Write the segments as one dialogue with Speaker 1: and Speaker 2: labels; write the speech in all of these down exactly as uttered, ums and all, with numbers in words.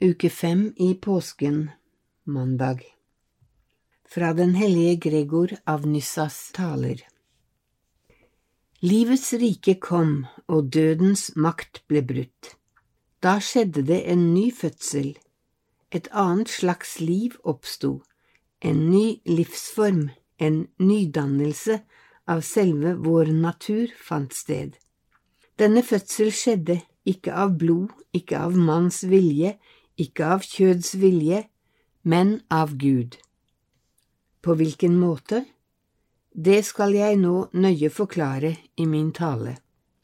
Speaker 1: Uke fem i påsken, mandag. Fra den hellige Gregor av Nyssas taler. Livets rike kom, og dødens makt ble brutt. Da skjedde det en ny fødsel. Et annet slags liv oppstod. En ny livsform, en nydannelse av selve vår natur fant sted. Denne fødsel skjedde ikke av blod, ikke av manns vilje, ikke av kjøds vilje, men av Gud. På hvilken måte? Det skal jeg nå nøye forklare i min tale.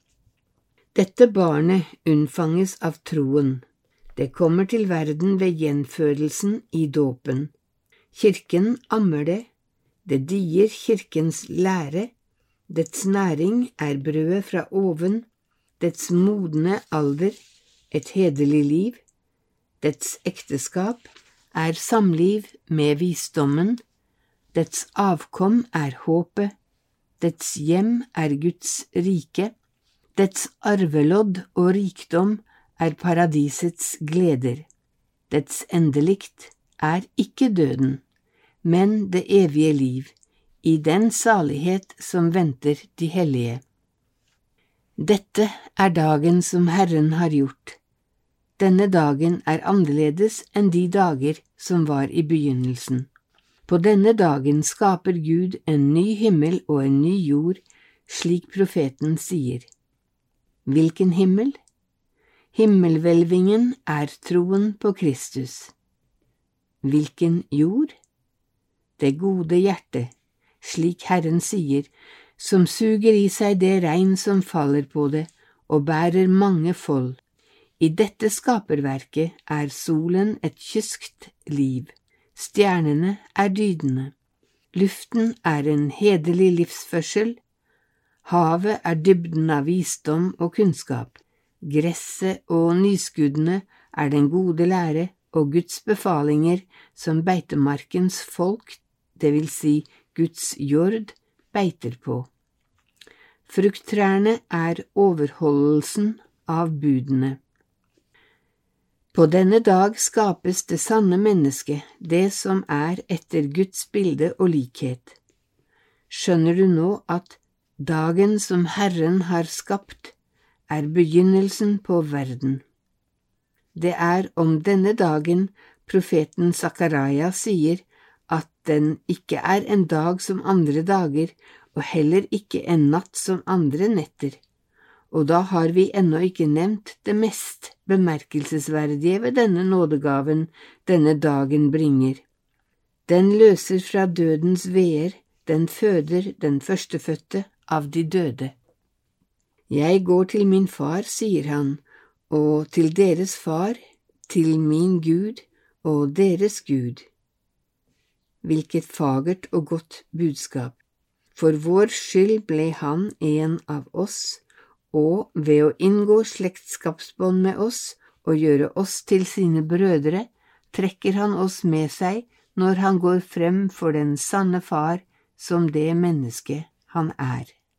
Speaker 1: Dette barnet unnfanges av troen. Det kommer til verden ved gjenfødelsen i dåpen. Kirken ammer det. Det dier kirkens lære. Dets næring er brødet fra oven, dets modne alder, et hederlig liv. Dets ekteskap er samliv med visdommen, dets avkom er håpet, dets hjem er Guds rike, dets arvelodd og rikdom er paradisets gleder. Dets endelikt er ikke døden, men det evige liv, i den salighet som venter de hellige. Dette er dagen som Herren har gjort. Denne dagen er annerledes enn de dager som var i begynnelsen. På denne dagen skaper Gud en ny himmel og en ny jord, slik profeten sier. Hvilken himmel? Himmelhvelvingen er troen på Kristus. Hvilken jord? Det gode hjertet, slik Herren sier, som suger i seg det regn som faller på det, og bærer mange fold. I dette skaperverket er solen et kyskt liv, stjernene er dydende, luften er en hederlig livsførsel, havet er dybden av visdom og kunnskap, gresset og nyskuddene er den gode lære og Guds befalinger som beitemarkens folk, det vil si Guds jord, beiter på. Frukttrærne er overholdelsen av budene. På denne dag skapes det sanne mennesket, det som er etter Guds bilde og likhet. Skjønner du nå at dagen som Herren har skapt, er begynnelsen på verden? Det er om denne dagen profeten Zakaria sier at den ikke er en dag som andre dager, og heller ikke en natt som andre netter. Og da har vi ennå ikke nevnt det mest bemerkelsesverdige ved denne nådegaven denne dagen bringer. Den løser fra dødens veer, den føder den førstefødte av de døde. Jeg går til min far, sier han, og til deres far, til min Gud og deres Gud. Hvilket fagert og godt budskap. For vår skyld ble han en av oss, og ved å inngå slektskapsbånd med oss og gjøre oss til sine brødre, trekker han oss med seg når han går frem for den sanne far som det menneske han er.